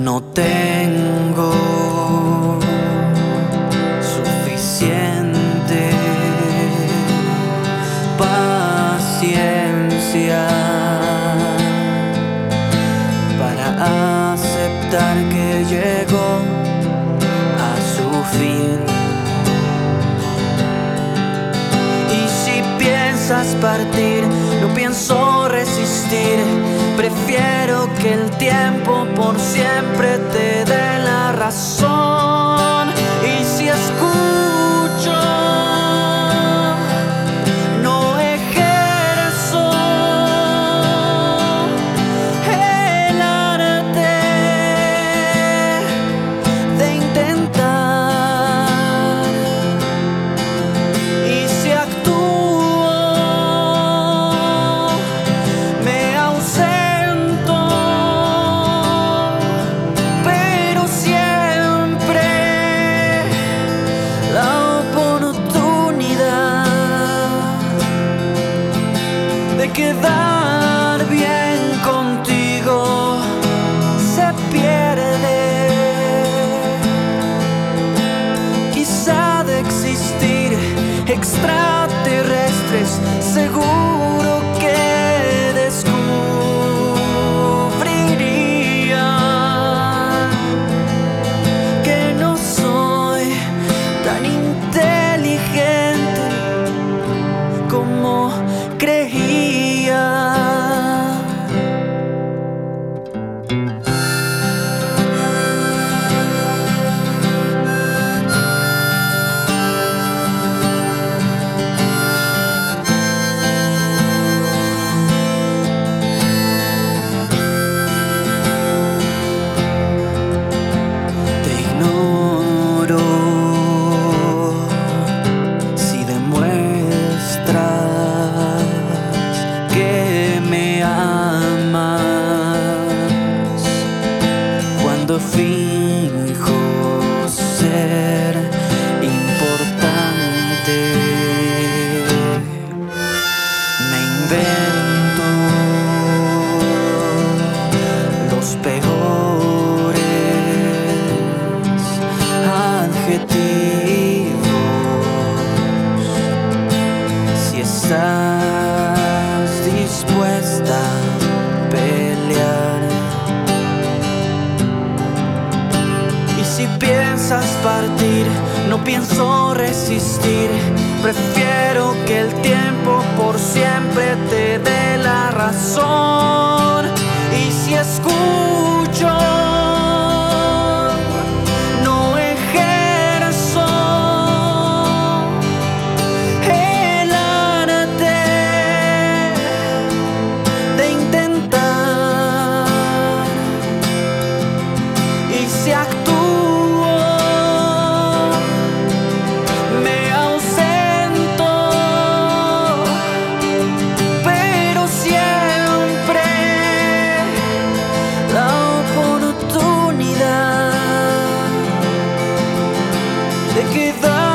No tengo suficiente paciencia para aceptar que llegó a su fin. Y si piensas partir, no pienso resistir. Prefiero que el tiempo por siempre te dé la razón. Y si escucho, no ejerzo el arte de intentar. Y si actúo, me ausento, pero siempre la oportunidad de quedar bien contigo se pierde. Quizá de existir extraterrestres, seguro que descubriría que no soy tan inteligente como creía. Te ignoro si demuestras que me amas, cuando finjo ser importante. Me invento los peores adjetivos. Si estás dispuesta a pelear, y si piensas partir, no pienso resistir. Prefiero que el tiempo por siempre te dé la razón. Y si escucho, no ejerzo el arte de intentar. Y si actúo, me ausento, pero siempre la oportunidad de quedar